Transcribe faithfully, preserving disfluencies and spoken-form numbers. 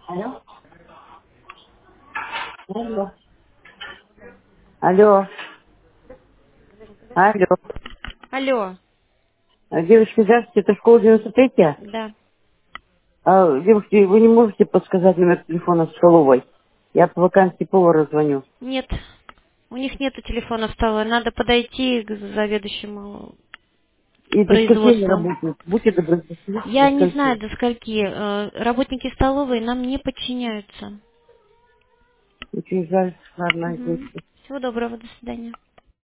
Алло? Алло. Алло. Алло. Алло, А, девочки, здравствуйте, это школа девяносто третья. да. А, девушки, вы не можете подсказать номер телефона в столовой? Я по вакансии повара звоню. Нет, у них нету телефона в столовой. Надо подойти к заведующему И до скольки они производством. работают? Будьте добры, до скольки? До Я не знаю, скольки? до скольки. э, Работники столовой нам не подчиняются. Очень жаль, ладно, Мгм. извините. Всего доброго, до свидания.